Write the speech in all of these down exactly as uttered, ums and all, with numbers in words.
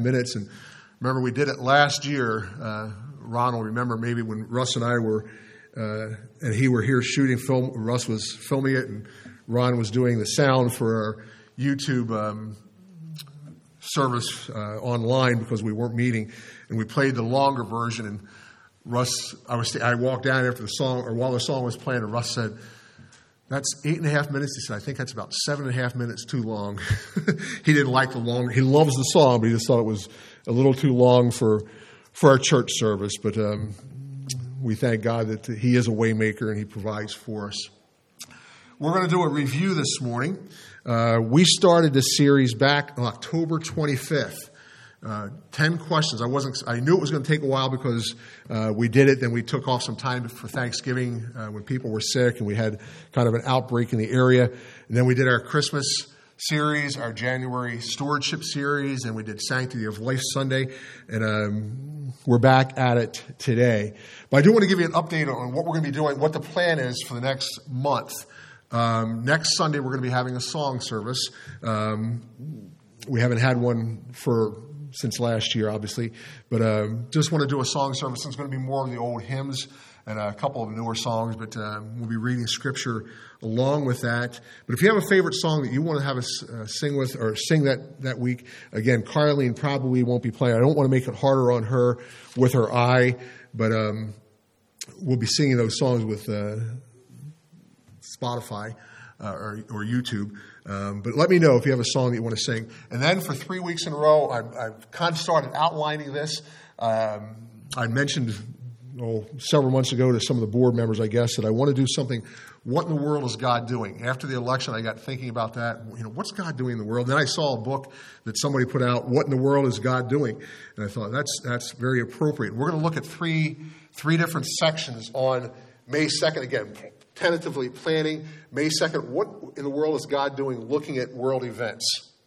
minutes. And remember, we did it last year. Uh, Ron will remember maybe when Russ and I were, uh, and he were here shooting film. Russ was filming it, and Ron was doing the sound for our YouTube um, service uh, online because we weren't meeting. And we played the longer version. And Russ, I was, I walked down after the song, or while the song was playing, and Russ said, "That's eight and a half minutes." He said, "I think that's about seven and a half minutes too long." He didn't like the long. He loves the song, but he just thought it was a little too long for for our church service. But um, we thank God that He is a way maker and He provides for us. We're going to do a review this morning. Uh, we started this series back on October twenty-fifth. Uh, ten questions. I wasn't. I knew it was going to take a while because uh, we did it. Then we took off some time for Thanksgiving uh, when people were sick, and we had kind of an outbreak in the area. And then we did our Christmas series, our January stewardship series, and we did Sanctity of Life Sunday. And um, we're back at it today. But I do want to give you an update on what we're going to be doing, what the plan is for the next month. Um, next Sunday, we're going to be having a song service. Um, we haven't had one for since last year, obviously, but uh, just want to do a song service. It's going to be more of the old hymns and a couple of newer songs, but uh, we'll be reading Scripture along with that. But if you have a favorite song that you want to have us uh, sing with or sing that, that week, again, Carlene probably won't be playing. I don't want to make it harder on her with her eye, but um, we'll be singing those songs with uh, Spotify uh, or, or YouTube. Um, but let me know if you have a song that you want to sing. And then for three weeks in a row, I've, I've kind of started outlining this. Um, I mentioned oh, several months ago to some of the board members, I guess, that I want to do something. What in the world is God doing? After the election, I got thinking about that. You know, what's God doing in the world? And then I saw a book that somebody put out, What in the World is God Doing? And I thought, that's that's very appropriate. We're going to look at three three different sections on May second. Again, tentatively planning May second. What in the world is God doing looking at world events?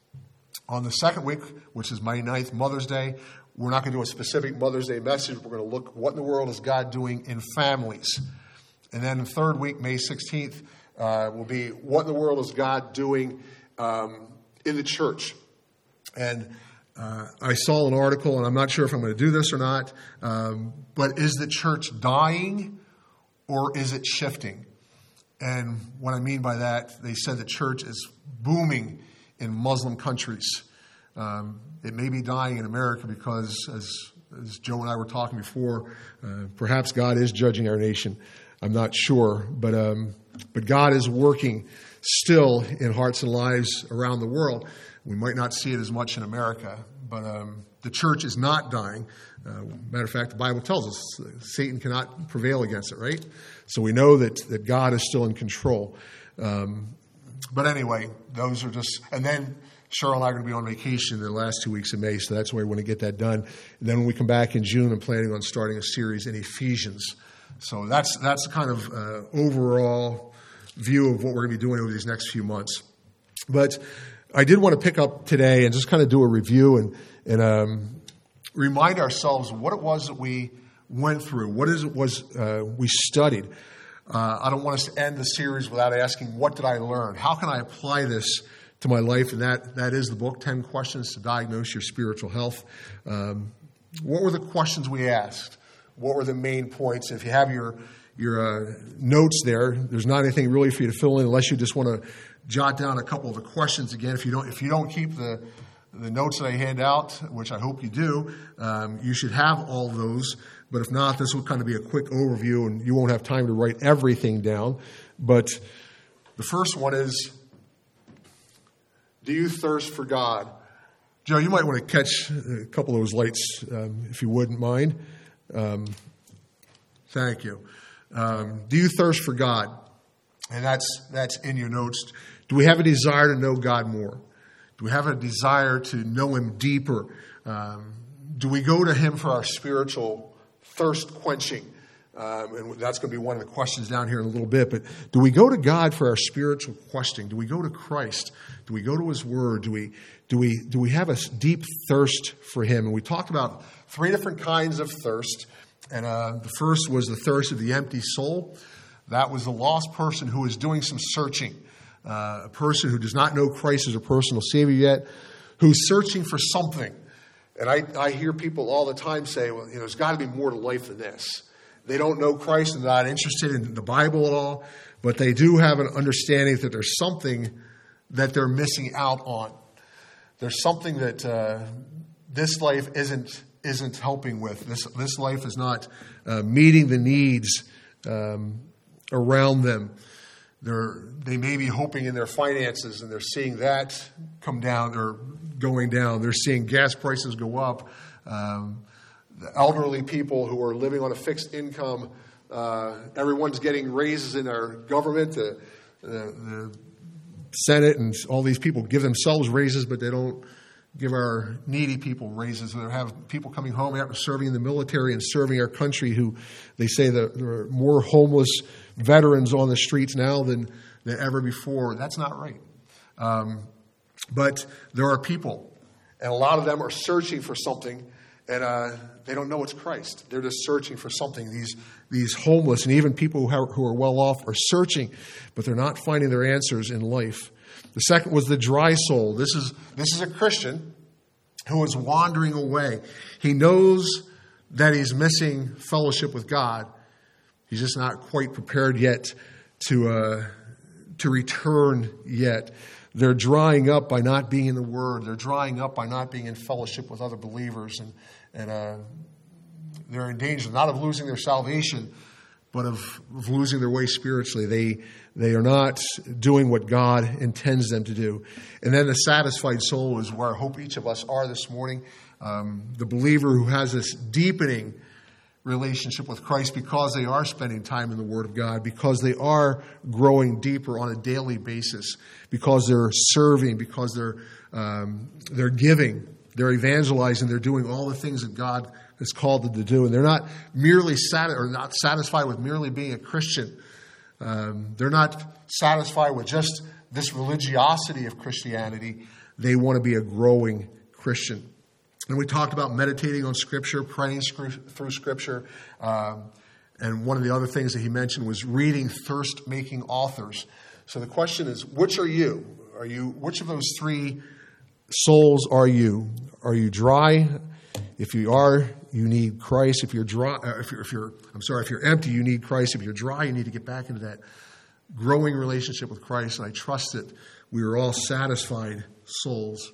On the second week, which is May ninth, Mother's Day, we're not going to do a specific Mother's Day message. We're going to look what in the world is God doing in families. And then the third week, May sixteenth, uh, will be what in the world is God doing um, in the church. And uh, I saw an article, and I'm not sure if I'm going to do this or not, um, but is the church dying or is it shifting? And what I mean by that, they said the church is booming in Muslim countries. Um, it may be dying in America because, as, as Joe and I were talking before, uh, perhaps God is judging our nation. I'm not sure, but um, but God is working still in hearts and lives around the world. We might not see it as much in America, but um, the church is not dying. Uh, matter of fact, the Bible tells us Satan cannot prevail against it, right? So we know that, that God is still in control. Um, but anyway, those are just, and then Cheryl and I are going to be on vacation in the last two weeks of May, so that's why we want to get that done. And then when we come back in June, I'm planning on starting a series in Ephesians. So that's that's kind of uh, overall view of what we're going to be doing over these next few months. But I did want to pick up today and just kind of do a review and, and um, remind ourselves what it was that we went through, what is it was uh, we studied. Uh, I don't want us to end the series without asking, what did I learn? How can I apply this to my life? And that that is the book, ten questions to Diagnose Your Spiritual Health. Um, what were the questions we asked? What were the main points? If you have your your uh, notes there, there's not anything really for you to fill in unless you just want to jot down a couple of the questions again. If you don't, if you don't keep the the notes that I hand out, which I hope you do, um, you should have all those. But if not, this will kind of be a quick overview, and you won't have time to write everything down. But the first one is, do you thirst for God? Joe, you might want to catch a couple of those lights, um, if you wouldn't mind. Um, thank you. Um, do you thirst for God? And that's that's in your notes. Do we have a desire to know God more? Do we have a desire to know Him deeper? Um, do we go to Him for our spiritual thirst quenching? Um, and that's going to be one of the questions down here in a little bit. But do we go to God for our spiritual questioning? Do we go to Christ? Do we go to His Word? Do we do we do we have a deep thirst for Him? And we talked about three different kinds of thirst. And uh, the first was the thirst of the empty soul. That was the lost person who is doing some searching. Uh, a person who does not know Christ as a personal Savior yet, who's searching for something. And I, I hear people all the time say, well, you know, there's got to be more to life than this. They don't know Christ and they're not interested in the Bible at all, but they do have an understanding that there's something that they're missing out on. There's something that uh, this life isn't isn't helping with. This this life is not uh, meeting the needs um, around them. They're they may be hoping in their finances, and they're seeing that come down or going down. They're seeing gas prices go up. Um, the elderly people who are living on a fixed income, uh, everyone's getting raises in our government. The, the, the Senate and all these people give themselves raises, but they don't give our needy people raises. They have people coming home after serving in the military and serving our country who they say that there are more homeless veterans on the streets now than, than ever before. That's not right. Um, but there are people, and a lot of them are searching for something, and uh, they don't know it's Christ. They're just searching for something. These these homeless and even people who, have, who are well off are searching, but they're not finding their answers in life. The second was the dry soul. This is this is a Christian who is wandering away. He knows that he's missing fellowship with God. He's just not quite prepared yet to uh, to return yet. They're drying up by not being in the Word. They're drying up by not being in fellowship with other believers, and and uh, they're in danger not of losing their salvation, but of, of losing their way spiritually. They they are not doing what God intends them to do. And then the satisfied soul is where I hope each of us are this morning. Um, the believer who has this deepening relationship with Christ because they are spending time in the Word of God, because they are growing deeper on a daily basis, because they're serving, because they're um, they're giving, they're evangelizing, they're doing all the things that God has called them to do, and they're not merely sat or not satisfied with merely being a Christian. Um, they're not satisfied with just this religiosity of Christianity. They want to be a growing Christian. And we talked about meditating on Scripture, praying through Scripture. Um, and one of the other things that he mentioned was reading thirst-making authors. So the question is, which are you? Are you? Which of those three souls are you? Are you dry? If you are, you need Christ. If you're dry, uh, if you're, if you're, I'm sorry, if you're empty, you need Christ. If you're dry, you need to get back into that growing relationship with Christ. And I trust that we are all satisfied souls.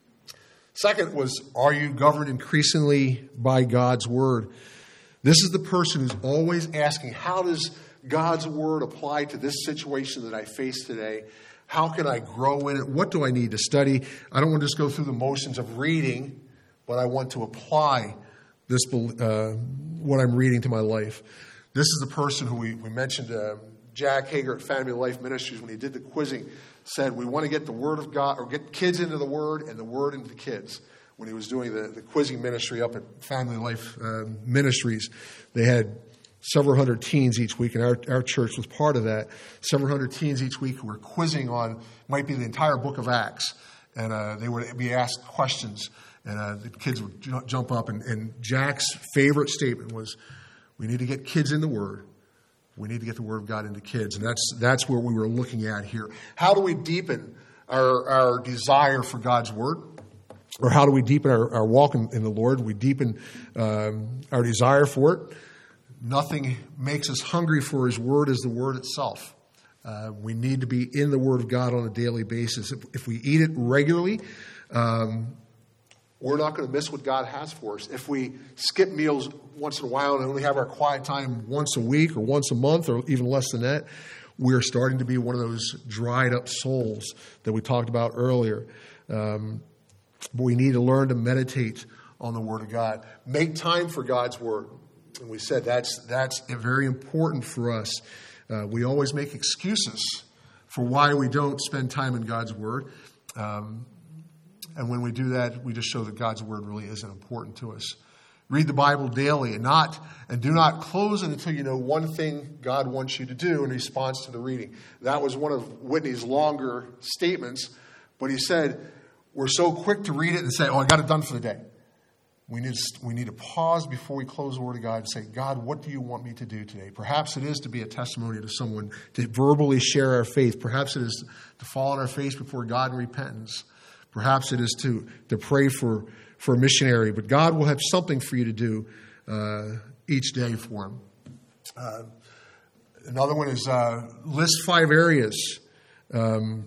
Second was, are you governed increasingly by God's Word? This is the person who's always asking, how does God's Word apply to this situation that I face today? How can I grow in it? What do I need to study? I don't want to just go through the motions of reading, but I want to apply this uh, what I'm reading to my life. This is the person who we, we mentioned, uh, Jack Hager at Family Life Ministries, when he did the quizzing, said we want to get the Word of God, or get kids into the Word and the Word into the kids. When he was doing the, the quizzing ministry up at Family Life uh, Ministries, they had several hundred teens each week, and our, our church was part of that. Several hundred teens each week who were quizzing on, might be the entire book of Acts, and uh, they would be asked questions, and uh, the kids would j- jump up, and, and Jack's favorite statement was, we need to get kids in the Word. We need to get the Word of God into kids, and that's that's where we were looking at here. How do we deepen our, our desire for God's Word? Or how do we deepen our, our walk in, in the Lord? We deepen um, our desire for it. Nothing makes us hungry for His Word as the Word itself. Uh, we need to be in the Word of God on a daily basis. If, if we eat it regularly, um, we're not going to miss what God has for us. If we skip meals once in a while and only have our quiet time once a week or once a month or even less than that, we're starting to be one of those dried up souls that we talked about earlier. Um, but we need to learn to meditate on the Word of God. Make time for God's Word. And we said that's that's very important for us. Uh, we always make excuses for why we don't spend time in God's Word. Um, and when we do that, we just show that God's Word really isn't important to us. Read the Bible daily and not and do not close it until you know one thing God wants you to do in response to the reading. That was one of Whitney's longer statements, but he said, we're so quick to read it and say, oh, I got it done for the day. We need, to, we need to pause before we close the Word of God and say, God, what do you want me to do today? Perhaps it is to be a testimony to someone, to verbally share our faith. Perhaps it is to fall on our face before God in repentance. Perhaps it is to, to pray for, for a missionary, but God will have something for you to do uh, each day for him. Uh, another one is uh, list five areas um,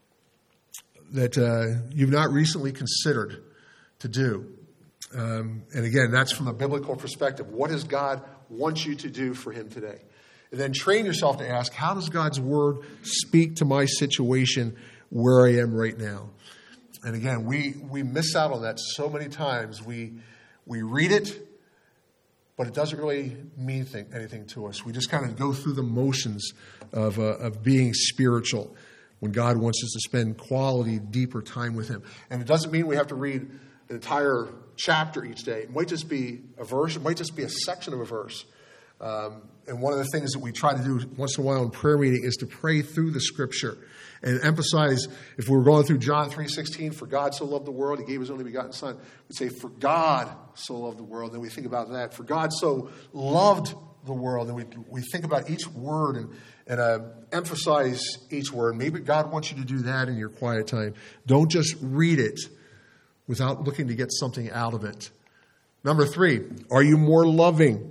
that uh, you've not recently considered to do. Um, and again, that's from a biblical perspective. What does God want you to do for him today? And then train yourself to ask, how does God's word speak to my situation where I am right now? And again, we, we miss out on that so many times. We we read it, but it doesn't really mean thing, anything to us. We just kind of go through the motions of uh, of being spiritual when God wants us to spend quality, deeper time with him. And it doesn't mean we have to read an entire chapter each day. It might just be a verse. It might just be a section of a verse. Um, and one of the things that we try to do once in a while in prayer meeting is to pray through the scripture and emphasize, if we were going through John three sixteen, for God so loved the world, he gave his only begotten son. We'd say, for God so loved the world. Then we think about that. For God so loved the world. And we we think about each word and, and uh, emphasize each word. Maybe God wants you to do that in your quiet time. Don't just read it without looking to get something out of it. Number three, are you more loving?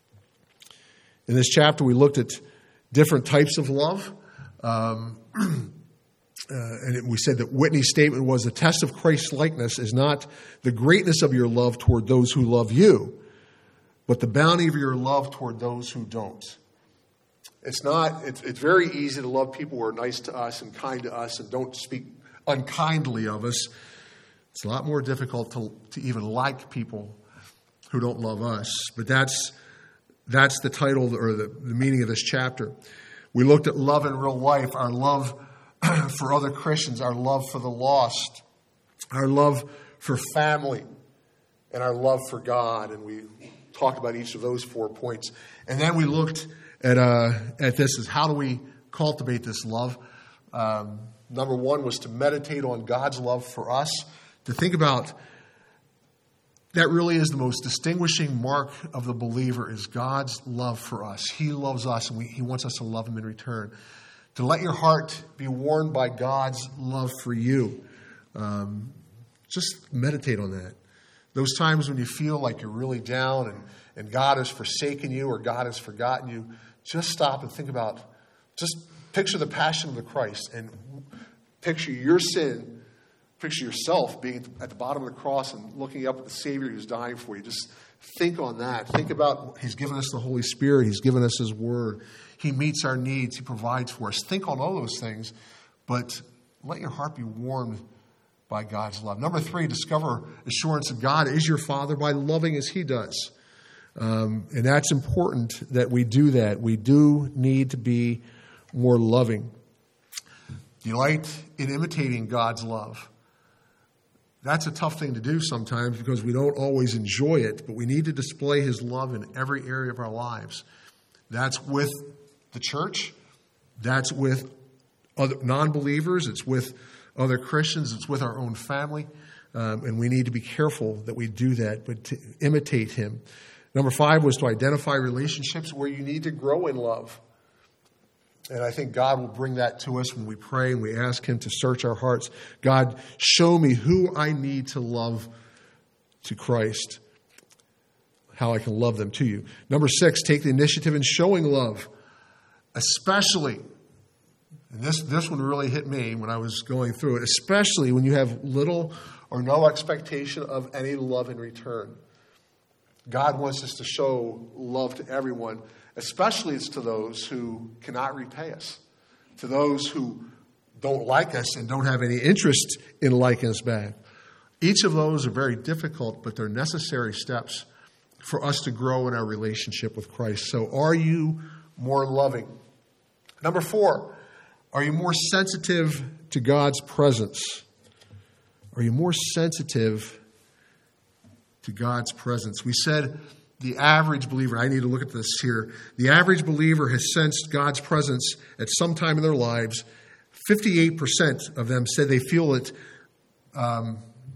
In this chapter, we looked at different types of love. Um, uh, and it, we said that Whitney's statement was, the test of Christ's likeness is not the greatness of your love toward those who love you, but the bounty of your love toward those who don't. It's not, it's, it's very easy to love people who are nice to us and kind to us and don't speak unkindly of us. It's a lot more difficult to, to even like people who don't love us. But that's that's the title or the, the meaning of this chapter. We looked at love in real life, our love for other Christians, our love for the lost, our love for family, and our love for God. And we talked about each of those four points. And then we looked at uh, at this as how do we cultivate this love. Um, number one was to meditate on God's love for us, to think about that really is the most distinguishing mark of the believer is God's love for us. He loves us, and we, he wants us to love him in return. To let your heart be warmed by God's love for you. Um, just meditate on that. Those times when you feel like you're really down and, and God has forsaken you or God has forgotten you, just stop and think about, just picture the passion of the Christ and picture your sin. Picture yourself being at the bottom of the cross and looking up at the Savior who's dying for you. Just think on that. Think about he's given us the Holy Spirit. He's given us his word. He meets our needs. He provides for us. Think on all those things, but let your heart be warmed by God's love. Number three, discover assurance that God is your Father by loving as he does. Um, and that's important that we do that. We do need to be more loving. Delight in imitating God's love. That's a tough thing to do sometimes because we don't always enjoy it, but we need to display his love in every area of our lives. That's with the church. That's with other non-believers. It's with other Christians. It's with our own family. Um, and we need to be careful that we do that, but to imitate him. Number five was to identify relationships where you need to grow in love. And I think God will bring that to us when we pray and we ask him to search our hearts. God, show me who I need to love to Christ, how I can love them to you. Number six, take the initiative in showing love, especially, and this, this one really hit me when I was going through it, especially when you have little or no expectation of any love in return. God wants us to show love to everyone, especially it's to those who cannot repay us, to those who don't like us and don't have any interest in liking us back. Each of those are very difficult, but they're necessary steps for us to grow in our relationship with Christ. So are you more loving? Number four, are you more sensitive to God's presence? Are you more sensitive to God's presence? We said the average believer, I need to look at this here, the average believer has sensed God's presence at some time in their lives. fifty-eight percent of them said they feel it. Um,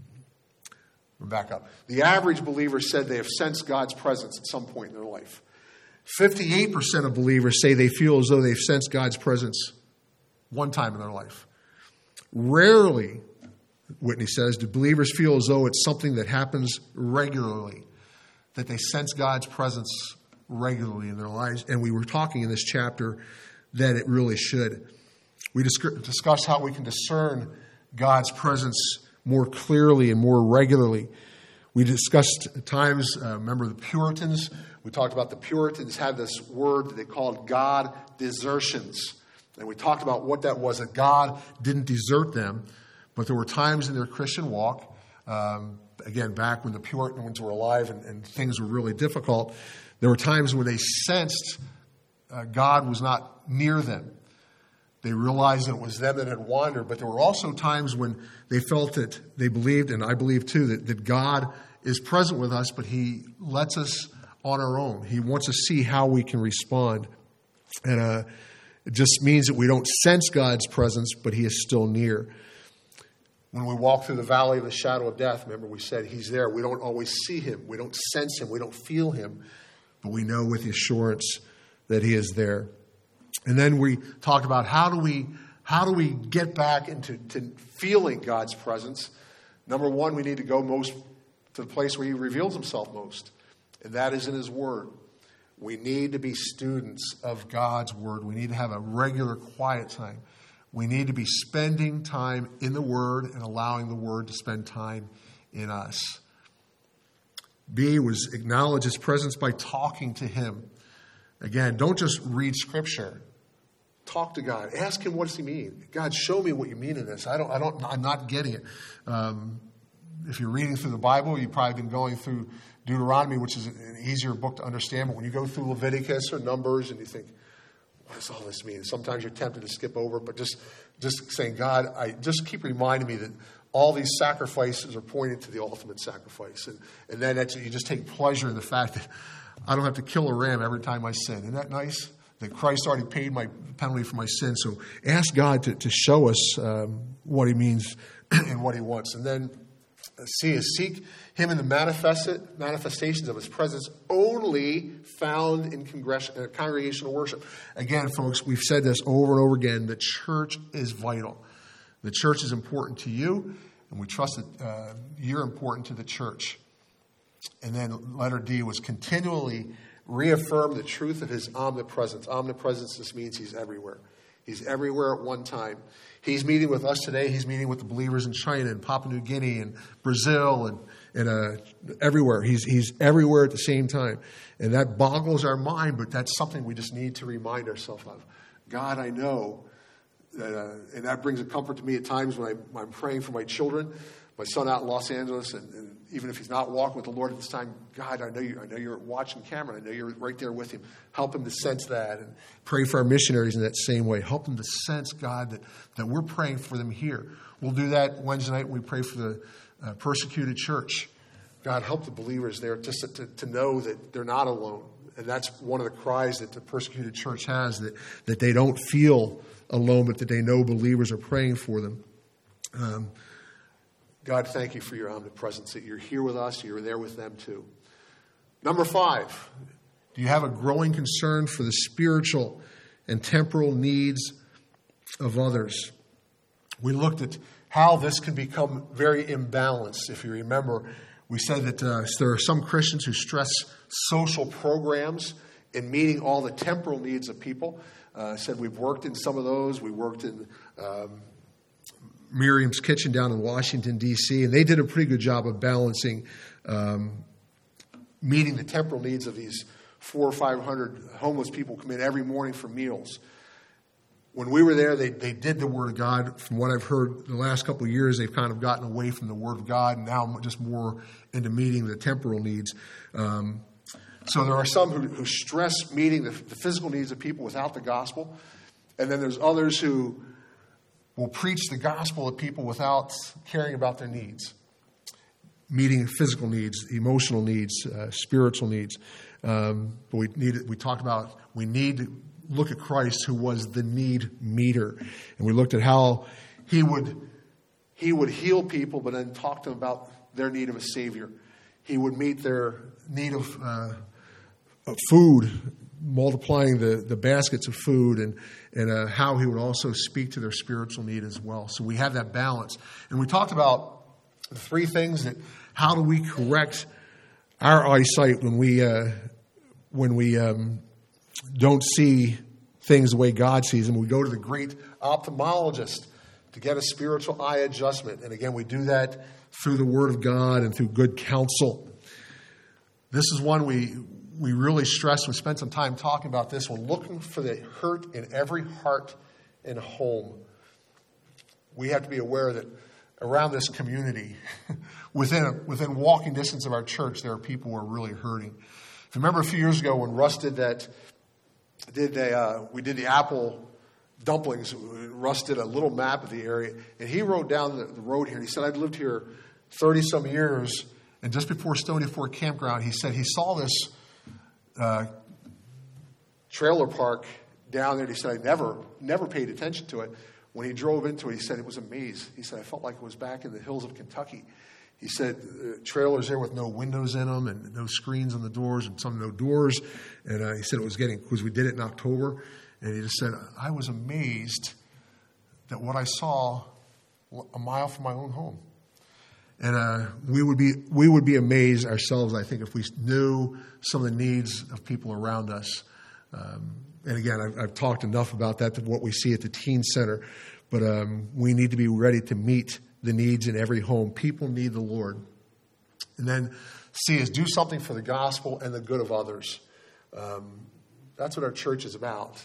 back up. The average believer said they have sensed God's presence at some point in their life. fifty-eight percent of believers say they feel as though they've sensed God's presence one time in their life. Rarely Whitney says, do believers feel as though it's something that happens regularly, that they sense God's presence regularly in their lives? And we were talking in this chapter that it really should. We discussed how we can discern God's presence more clearly and more regularly. We discussed times, uh, remember the Puritans? We talked about the Puritans had this word that they called God desertions. And we talked about what that was, that God didn't desert them. But there were times in their Christian walk, um, again, back when the Puritans were alive and, and things were really difficult, there were times when they sensed uh, God was not near them. They realized that it was them that had wandered, but there were also times when they felt that they believed, and I believe too, that, that God is present with us, but he lets us on our own. He wants to see how we can respond. And uh, it just means that we don't sense God's presence, but he is still near. When we walk through the valley of the shadow of death, remember we said he's there. We don't always see him. We don't sense him. We don't feel him. But we know with the assurance that he is there. And then we talked about how do we how do we get back into to feeling God's presence. Number one, we need to go most to the place where he reveals himself most, and that is in his word. We need to be students of God's word. We need to have a regular quiet time. We need to be spending time in the word and allowing the word to spend time in us. B was acknowledge his presence by talking to him. Again, don't just read scripture. Talk to God. Ask him, what does he mean? God, show me what you mean in this. I don't, I don't, I'm not getting it. Um, if you're reading through the Bible, you've probably been going through Deuteronomy, which is an easier book to understand. But when you go through Leviticus or Numbers and you think, what does all this mean? Sometimes you're tempted to skip over, but just, just saying, God, I just keep reminding me that all these sacrifices are pointing to the ultimate sacrifice. And, and then that's, you just take pleasure in the fact that I don't have to kill a ram every time I sin. Isn't that nice? That Christ already paid my penalty for my sin. So ask God to, to show us um, what he means and what he wants. And then C is seek him in the manifested manifestations of his presence only found in congres- congregational worship. Again, folks, we've said this over and over again. The church is vital. The church is important to you, and we trust that uh, you're important to the church. And then letter D was continually reaffirm the truth of his omnipresence. Omnipresence just means he's everywhere. He's everywhere at one time. He's meeting with us today. He's meeting with the believers in China and Papua New Guinea and Brazil and, and uh, everywhere. He's, he's everywhere at the same time. And that boggles our mind, but that's something we just need to remind ourselves of. God, I know that, uh, and that brings a comfort to me at times when I, I'm praying for my children. My son out in Los Angeles, and, and even if he's not walking with the Lord at this time, God, I know you. I know you're watching Cameron. I know you're right there with him. Help him to sense that, and pray for our missionaries in that same way. Help them to sense, God, that, that we're praying for them here. We'll do that Wednesday night when we pray for the uh, persecuted church. God, help the believers there just to, to know that they're not alone. And that's one of the cries that the persecuted church has, that, that they don't feel alone, but that they know believers are praying for them. Um, God, thank you for your omnipresence, that you're here with us, you're there with them too. Number five, do you have a growing concern for the spiritual and temporal needs of others? We looked at how this can become very imbalanced. If you remember, we said that uh, there are some Christians who stress social programs in meeting all the temporal needs of people. I uh, said we've worked in some of those. We worked in Um, Miriam's Kitchen down in Washington, D C, and they did a pretty good job of balancing um, meeting the temporal needs of these four or five hundred homeless people who come in every morning for meals. When we were there, they, they did the Word of God. From what I've heard the last couple of years, they've kind of gotten away from the Word of God and now just more into meeting the temporal needs. Um, so there are some who, who stress meeting the, the physical needs of people without the gospel. And then there's others who will preach the gospel to people without caring about their needs, meeting physical needs, emotional needs, uh, spiritual needs. Um, but we need, we talked about we need to look at Christ, who was the need meter, and we looked at how he would he would heal people, but then talk to them about their need of a Savior. He would meet their need of, uh, of food, multiplying the, the baskets of food, and, and uh, how he would also speak to their spiritual need as well. So we have that balance. And we talked about the three things that, how do we correct our eyesight when we, uh, when we um, don't see things the way God sees them. We go to the great ophthalmologist to get a spiritual eye adjustment. And again, we do that through the Word of God and through good counsel. This is one we we really stress. We spent some time talking about this. We're looking for the hurt in every heart and home. We have to be aware that around this community, within within walking distance of our church, there are people who are really hurting. If you remember a few years ago when Russ did that, did they, uh, we did the apple dumplings. Russ did a little map of the area, and he rode down the, the road here, and he said, I'd lived here thirty-some years, and just before Stony Fork Campground, he said he saw this uh, trailer park down there, and he said, I never, never paid attention to it. When he drove into it, he said it was a maze. He said, I felt like it was back in the hills of Kentucky. He said uh, trailers there with no windows in them and no screens on the doors and some no doors. And uh, he said it was getting, because we did it in October. And he just said, I was amazed that what I saw a mile from my own home. And uh, we would be we would be amazed ourselves, I think, if we knew some of the needs of people around us. Um, and again, I've, I've talked enough about that, to what we see at the teen center. But um, we need to be ready to meet the needs in every home. People need the Lord. And then C is do something for the gospel and the good of others. Um, that's what our church is about.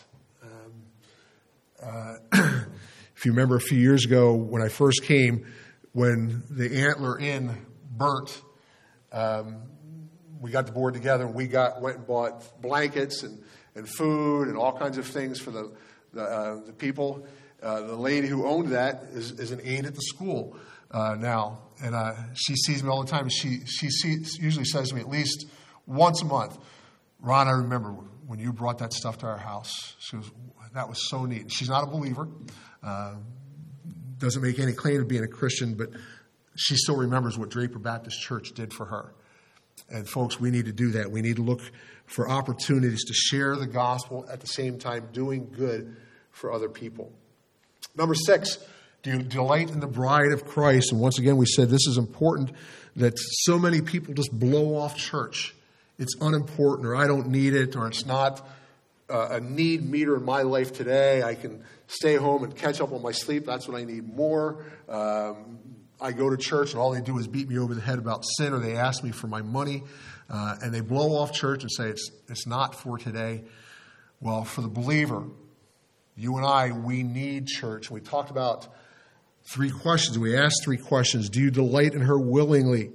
Um, uh, if you remember a few years ago when I first came, when the Antler Inn burnt, um, we got the board together and we got went and bought blankets and, and food and all kinds of things for the the, uh, the people. Uh, the lady who owned that is, is an aide at the school uh, now, and uh, she sees me all the time. She she sees, usually says to me at least once a month, Ron, I remember when you brought that stuff to our house. She goes, that was so neat. She's not a believer, uh, doesn't make any claim to being a Christian, but she still remembers what Draper Baptist Church did for her. And folks, we need to do that. We need to look for opportunities to share the gospel at the same time doing good for other people. Number six, do you delight in the bride of Christ? And once again, we said this is important, that so many people just blow off church. It's unimportant, or I don't need it, or it's not uh, a need meter in my life today. I can stay home and catch up on my sleep. That's what I need more. Um, I go to church and all they do is beat me over the head about sin, or they ask me for my money, uh, and they blow off church and say it's it's not for today. Well, for the believer, you and I, we need church. We talked about three questions. We asked three questions. Do you delight in her willingly?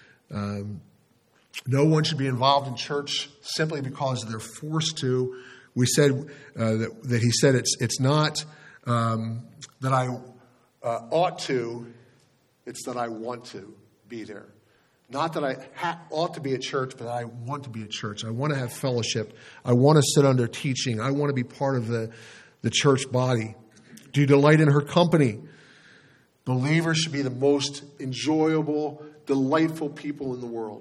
Um, no one should be involved in church simply because they're forced to. We said uh, that, that he said it's it's not um, that I uh, ought to, it's that I want to be there. Not that I ha- ought to be at church, but I want to be at church. I want to have fellowship. I want to sit under teaching. I want to be part of the the church body. Do you delight in her company? Believers should be the most enjoyable, delightful people in the world.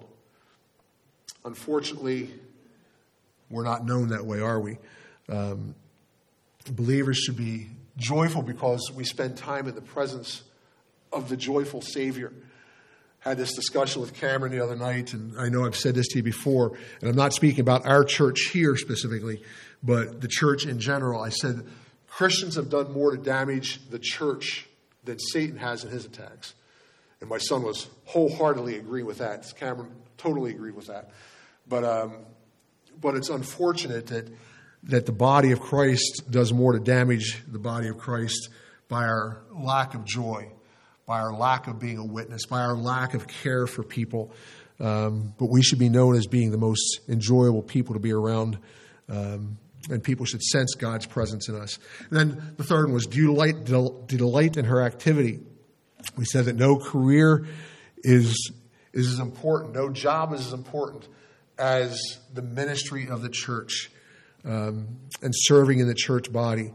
Unfortunately, we're not known that way, are we? Um, believers should be joyful because we spend time in the presence of the joyful Savior. Had this discussion with Cameron the other night, and I know I've said this to you before, and I'm not speaking about our church here specifically, but the church in general. I said Christians have done more to damage the church than Satan has in his attacks. And my son was wholeheartedly agreeing with that. Cameron totally agreed with that. But um, but it's unfortunate that that the body of Christ does more to damage the body of Christ by our lack of joy, by our lack of being a witness, by our lack of care for people. Um, but we should be known as being the most enjoyable people to be around, um, and people should sense God's presence in us. And then the third one was, do you delight, del- delight in her activity? We said that no career is, is as important, no job is as important as the ministry of the church um, and serving in the church body.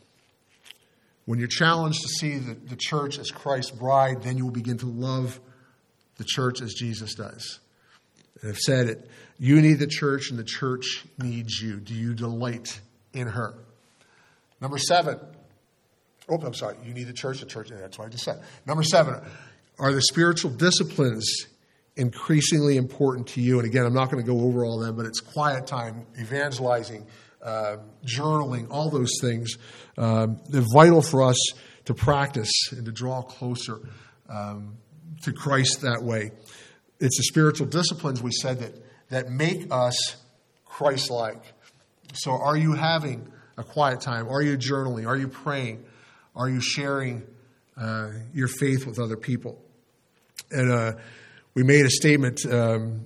When you're challenged to see the, the church as Christ's bride, then you will begin to love the church as Jesus does. And I've said it. You need the church, and the church needs you. Do you delight in her? Number seven. Oh, I'm sorry. You need the church, the church. That's what I just said. Number seven. Are the spiritual disciplines increasingly important to you? And again, I'm not going to go over all of them, but it's quiet time, evangelizing, uh, journaling, all those things. Um, they're vital for us to practice and to draw closer um, to Christ that way. It's the spiritual disciplines, we said, that, that make us Christ-like. So are you having a quiet time? Are you journaling? Are you praying? Are you sharing uh, your faith with other people? And uh, we made a statement um,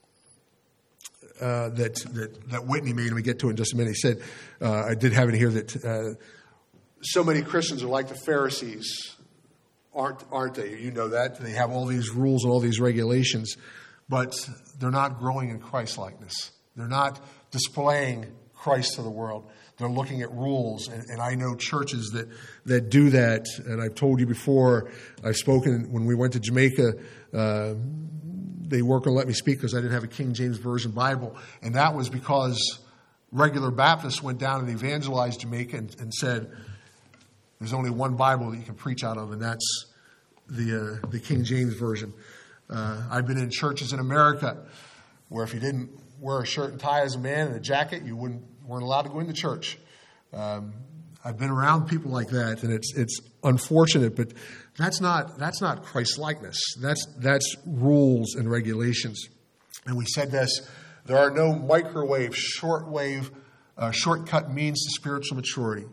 uh, that, that that Whitney made, and we get to it in just a minute. He said, uh, I did have it here, that uh, so many Christians are like the Pharisees, aren't aren't they? You know that. They have all these rules and all these regulations, but they're not growing in Christ-likeness. They're not displaying Christ to the world. They're looking at rules, and, and I know churches that, that do that. And I've told you before, I've spoken when we went to Jamaica. Uh, they weren't going to let me speak because I didn't have a King James Version Bible, and that was because regular Baptists went down and evangelized Jamaica and, and said, "There's only one Bible that you can preach out of, and that's the uh, the King James Version." Uh, I've been in churches in America where if you didn't wear a shirt and tie as a man and a jacket, you wouldn't weren't allowed to go into church. Um, I've been around people like that, and it's it's unfortunate, but that's not that's not Christ-likeness. That's that's rules and regulations. And we said this: there are no microwave, shortwave, uh, shortcut means to spiritual maturity.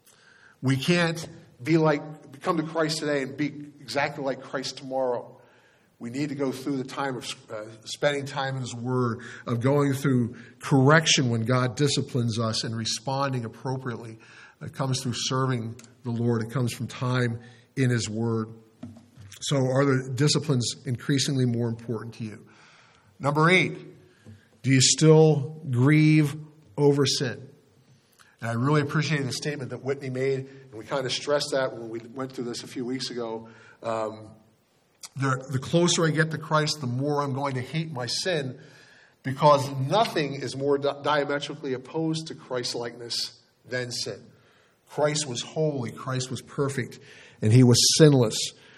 We can't be like come to Christ today and be exactly like Christ tomorrow. We need to go through the time of uh, spending time in His Word, of going through correction when God disciplines us and responding appropriately. It comes through serving the Lord. It comes from time in His Word. So are the disciplines increasingly more important to you? Number eight, do you still grieve over sin? And I really appreciate the statement that Whitney made, and we kind of stressed that when we went through this a few weeks ago. Um, The, the closer I get to Christ, the more I'm going to hate my sin, because nothing is more di- diametrically opposed to Christ-likeness than sin. Christ was holy, Christ was perfect, and He was sinless.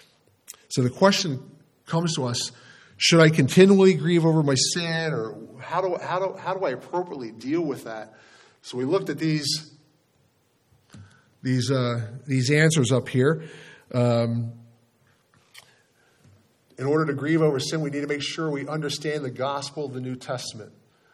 So the question comes to us, should I continually grieve over my sin, or how do, how do, how do I appropriately deal with that? So we looked at these, these, uh, these answers up here. Um, In order to grieve over sin, we need to make sure we understand the gospel of the New Testament.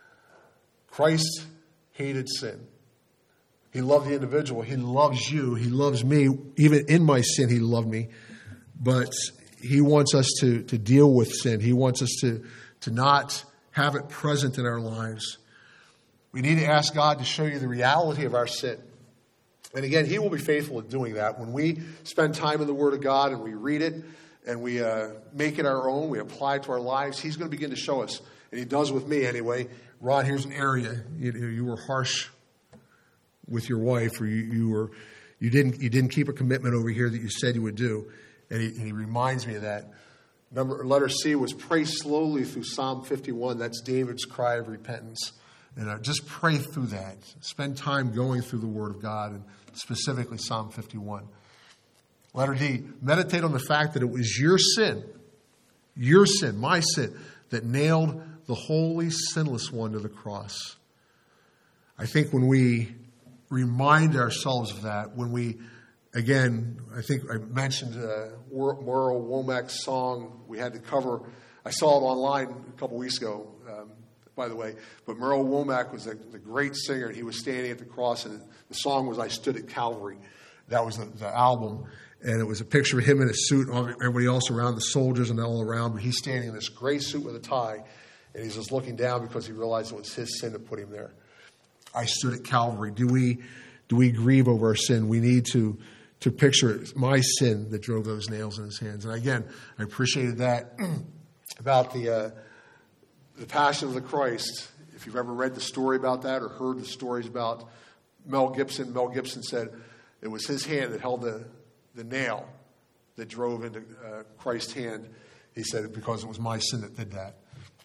Christ hated sin. He loved the individual. He loves you. He loves me. Even in my sin, He loved me. But He wants us to, to deal with sin. He wants us to, to not have it present in our lives. We need to ask God to show you the reality of our sin. And again, He will be faithful at doing that. When we spend time in the Word of God and we read it, and we uh, make it our own, we apply it to our lives, He's going to begin to show us. And He does with me anyway. Ron, here's an area. You, you were harsh with your wife, or you, you were you didn't you didn't keep a commitment over here that you said you would do. And He, and he reminds me of that. Number letter C was pray slowly through Psalm fifty-one. That's David's cry of repentance. And uh, just pray through that. Spend time going through the Word of God, and specifically Psalm fifty-one. Letter D, meditate on the fact that it was your sin, your sin, my sin, that nailed the holy, sinless one to the cross. I think when we remind ourselves of that, when we, again, I think I mentioned uh, Merle Womack's song we had to cover. I saw it online a couple weeks ago, um, by the way. But Merle Womack was a, the great singer, and he was standing at the cross, and the song was I Stood at Calvary. That was the, the album. And it was a picture of him in a suit, and everybody else around, the soldiers and all around. But he's standing in this gray suit with a tie, and he's just looking down because he realized it was his sin that put him there. I stood at Calvary. Do we do we grieve over our sin? We need to to picture it, my sin that drove those nails in His hands. And again, I appreciated that about the uh, the Passion of the Christ. If you've ever read the story about that or heard the stories about Mel Gibson, Mel Gibson said it was his hand that held the the nail that drove into uh, Christ's hand. He said, because it was my sin that did that.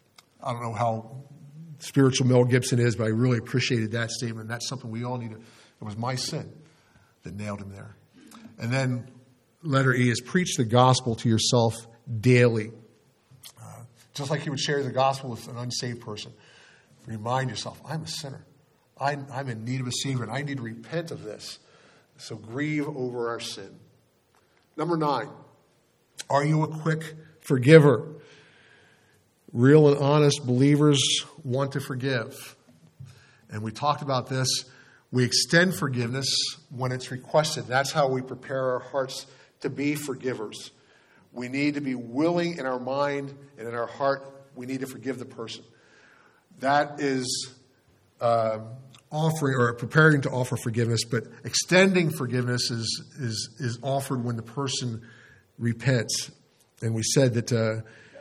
I don't know how spiritual Mel Gibson is, but I really appreciated that statement. That's something we all need to, it was my sin that nailed him there. And then letter E is preach the gospel to yourself daily. Uh, just like you would share the gospel with an unsaved person. Remind yourself, I'm a sinner. I'm, I'm in need of a Savior, and I need to repent of this. So grieve over our sin. Number nine, are you a quick forgiver? Real and honest believers want to forgive. And we talked about this. We extend forgiveness when it's requested. That's how we prepare our hearts to be forgivers. We need to be willing in our mind and in our heart. We need to forgive the person. That is uh, offering or preparing to offer forgiveness, but extending forgiveness is is is offered when the person repents. And we said that uh,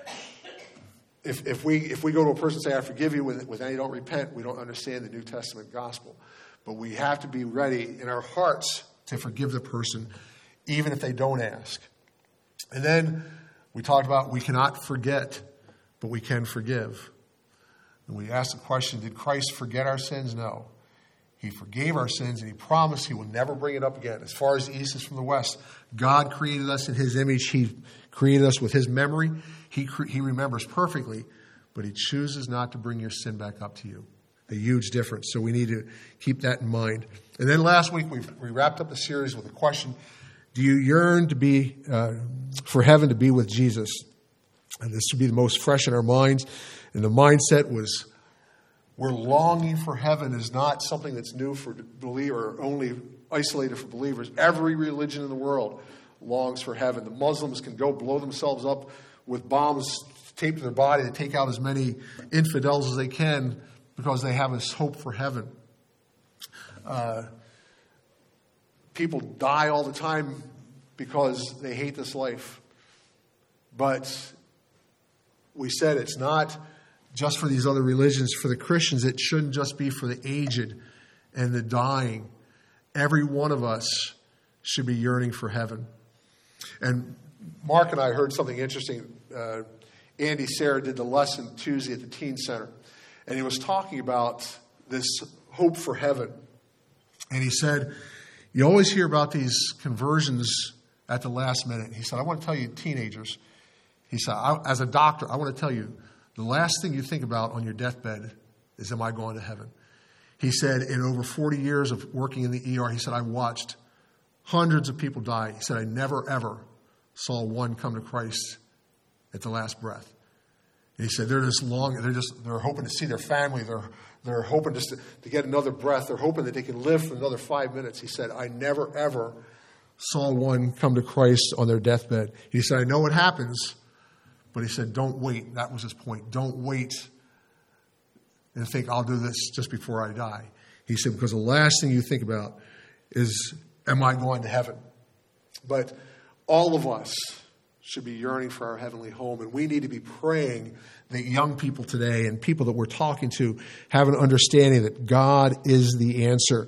if if we if we go to a person and say, "I forgive you," when when they don't repent, we don't understand the New Testament gospel. But we have to be ready in our hearts to forgive the person, even if they don't ask. And then we talked about we cannot forget, but we can forgive. And we asked the question, did Christ forget our sins? No. He forgave our sins, and he promised he will never bring it up again. As far as the east is from the west, God created us in his image. He created us with his memory. He, he remembers perfectly, but he chooses not to bring your sin back up to you. A huge difference. So we need to keep that in mind. And then last week, we, we wrapped up the series with a question. Do you yearn to be, uh, for heaven to be with Jesus? And this would be the most fresh in our minds. And the mindset was, we're longing for heaven is not something that's new for believers, or only isolated for believers. Every religion in the world longs for heaven. The Muslims can go blow themselves up with bombs taped to their body to take out as many infidels as they can because they have this hope for heaven. Uh, people die all the time because they hate this life. But we said it's not just for these other religions. For the Christians, it shouldn't just be for the aged and the dying. Every one of us should be yearning for heaven. And Mark and I heard something interesting. Uh, Andy Sarah did the lesson Tuesday at the Teen Center. And he was talking about this hope for heaven. And he said, you always hear about these conversions at the last minute. He said, I want to tell you, teenagers, he said, I, as a doctor, I want to tell you, the last thing you think about on your deathbed is, am I going to heaven? He said, in over forty years of working in the E R, he said, I watched hundreds of people die. He said, I never, ever saw one come to Christ at the last breath. And he said, they're just long, they're just, they're hoping to see their family. They're, they're hoping just to, to get another breath. They're hoping that they can live for another five minutes. He said, I never, ever saw one come to Christ on their deathbed. He said, I know what happens. But he said, don't wait. That was his point. Don't wait and think, I'll do this just before I die. He said, because the last thing you think about is, am I going to heaven? But all of us should be yearning for our heavenly home. And we need to be praying that young people today and people that we're talking to have an understanding that God is the answer.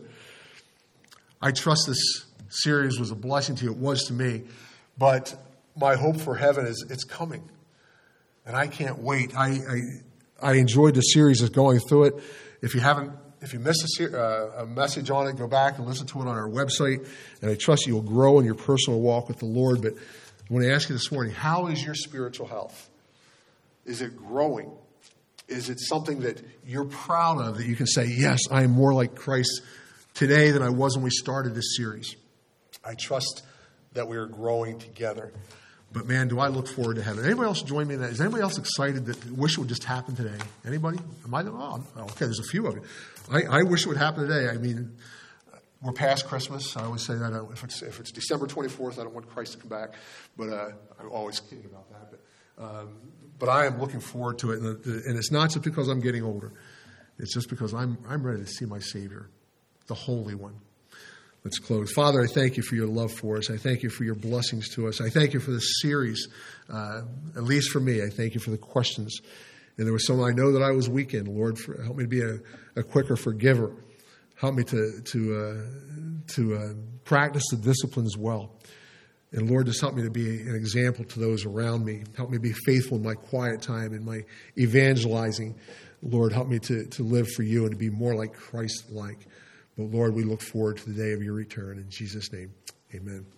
I trust this series was a blessing to you. It was to me. But my hope for heaven is it's coming. And I can't wait. I, I I enjoyed the series of going through it. If you haven't, if you missed a, ser- uh, a message on it, go back and listen to it on our website. And I trust you will grow in your personal walk with the Lord. But I want to ask you this morning, how is your spiritual health? Is it growing? Is it something that you're proud of, that you can say, yes, I am more like Christ today than I was when we started this series? I trust that we are growing together. But man, do I look forward to heaven. Anybody else join me in that? Is anybody else excited that wish it would just happen today? Anybody? Am I? Oh, okay, there's a few of you. I, I wish it would happen today. I mean, we're past Christmas. I always say that. If it's, if it's December twenty-fourth, I don't want Christ to come back. But uh, I'm always kidding about that. But, um, but I am looking forward to it. And, and it's not just because I'm getting older. It's just because I'm, I'm ready to see my Savior, the Holy One. Let's close. Father, I thank you for your love for us. I thank you for your blessings to us. I thank you for this series, uh, at least for me. I thank you for the questions. And there was some I know that I was weak in. Lord, for, help me to be a, a quicker forgiver. Help me to to uh, to uh, practice the disciplines well. And Lord, just help me to be an example to those around me. Help me be faithful in my quiet time and my evangelizing. Lord, help me to, to live for you and to be more like Christ-like. But Lord, we look forward to the day of your return. In Jesus' name, amen.